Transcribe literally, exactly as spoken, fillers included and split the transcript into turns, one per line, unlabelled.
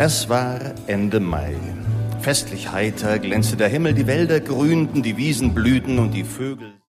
Es war Ende Mai. Festlich heiter glänzte der Himmel, die Wälder grünten, die Wiesen blühten und die Vögel